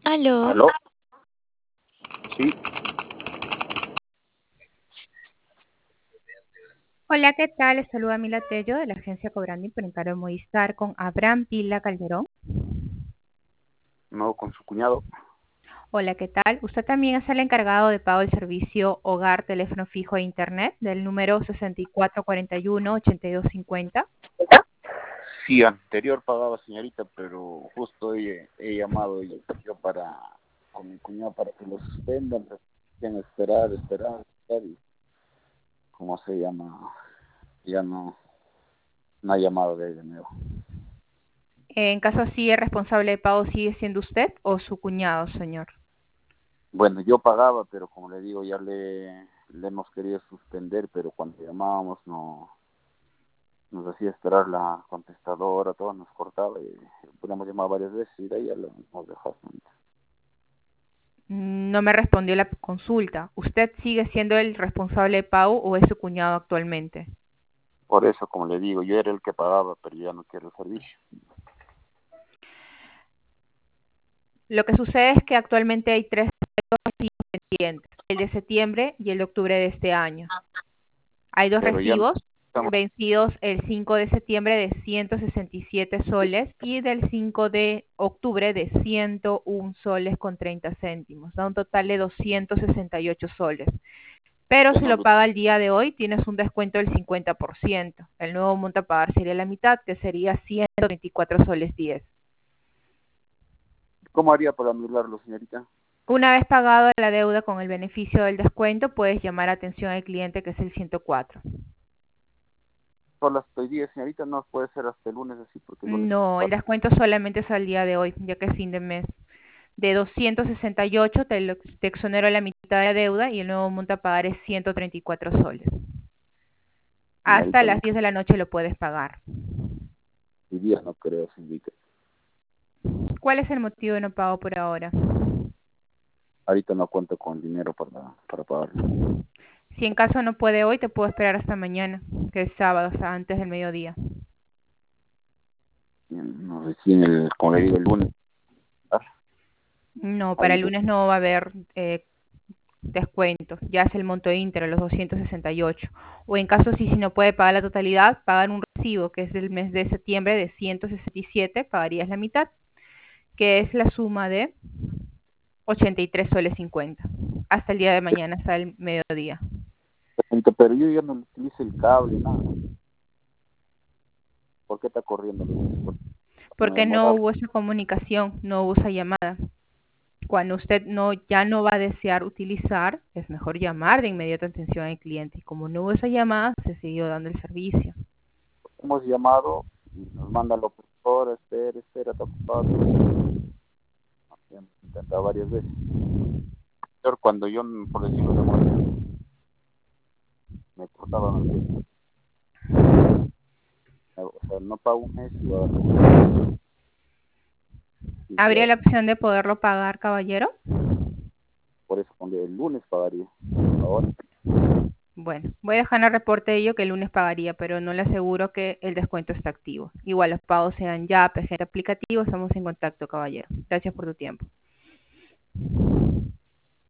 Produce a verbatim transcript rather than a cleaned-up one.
Aló, ¿Aló? Sí, Hola, ¿qué tal? Les saluda Mila Tello de la agencia Cobrando por encargo de Movistar con Abraham Pila Calderón. no, con su cuñado. Hola, ¿qué tal? Usted también es el encargado de pago del servicio Hogar, teléfono fijo e Internet del número sesenta y cuatro cuarenta y uno ochenta y dos cincuenta. Sí, anterior pagaba, señorita, pero justo he, he llamado y yo para con mi cuñado para que lo suspendan, tienen que esperar, esperar, esperar y ¿cómo se llama? Ya no, no ha llamado de ahí de nuevo. En caso así, ¿el responsable de pago sigue siendo usted o su cuñado, señor? Bueno, yo pagaba, pero como le digo, ya le, le hemos querido suspender, pero cuando llamábamos no nos hacía esperar la contestadora, todo nos cortaba y podíamos llamar varias veces y de ahí ya lo hemos dejado. No me respondió la consulta. ¿Usted sigue siendo el responsable de pago o es su cuñado actualmente? Por eso, como le digo, yo era el que pagaba, pero ya no quiero el servicio. Lo que sucede es que actualmente hay tres recibos pendientes, el de septiembre y el de octubre de este año. Hay dos Pero ya no recibos estamos, vencidos el cinco de septiembre de ciento sesenta y siete soles y del cinco de octubre de ciento uno soles con treinta céntimos, da un total de doscientos sesenta y ocho soles. Pero ya si no lo lo- paga el día de hoy, tienes un descuento del cincuenta por ciento. El nuevo monto a pagar sería la mitad, que sería ciento veinticuatro soles diez. ¿Cómo haría para anularlo, señorita? Una vez pagado la deuda con el beneficio del descuento, puedes llamar a atención al cliente, que es el ciento cuatro. Solo hasta hoy día, señorita, no puede ser hasta el lunes así, porque el lunes es No, el cuatro. descuento solamente es al día de hoy, ya que es fin de mes. De doscientos sesenta y ocho te, lo- te exonero la mitad de la deuda y el nuevo monto a pagar es ciento treinta y cuatro soles. Hasta Señorita, no, las diez de la noche lo puedes pagar. hoy día no creo, señorita. ¿Cuál es el motivo de no pago por ahora? Ahorita no cuento con dinero para, para pagarlo. Si en caso no puede hoy, te puedo esperar hasta mañana, que es sábado, o sea, antes del mediodía. No sé si en el, como le digo, el lunes. ah, No, para ahí el lunes no va a haber eh, descuento, ya es el monto íntegro, los doscientos sesenta y ocho. O en caso sí, si no puede pagar la totalidad, pagar un recibo que es del mes de septiembre de ciento sesenta y siete, pagarías la mitad, que es la suma de ochenta y tres soles cincuenta, hasta el día de mañana, hasta el mediodía. Señorita, pero yo ya no utilizo el cable, nada. ¿Por qué está corriendo los días? Porque me Porque no demoraba. hubo esa comunicación, no hubo esa llamada. Cuando usted no ya no va a desear utilizar, es mejor llamar de inmediato atención al cliente. Y como no hubo esa llamada, se siguió dando el servicio. Hemos llamado y nos manda la operadora, espera, espera, está ocupado. Hemos intentado varias veces. Pero cuando yo, por decirlo de modo, me cortaban los días. O sea, no pago un mes y ahora y ¿Habría ya, la opción de poderlo pagar, caballero? por eso cuando el lunes pagaría. Ahora, Bueno, voy a dejar en el reporte de ello que el lunes pagaría, pero no le aseguro que el descuento está activo. Igual los pagos sean ya, P G aplicativo, estamos en contacto, caballero. Gracias por tu tiempo.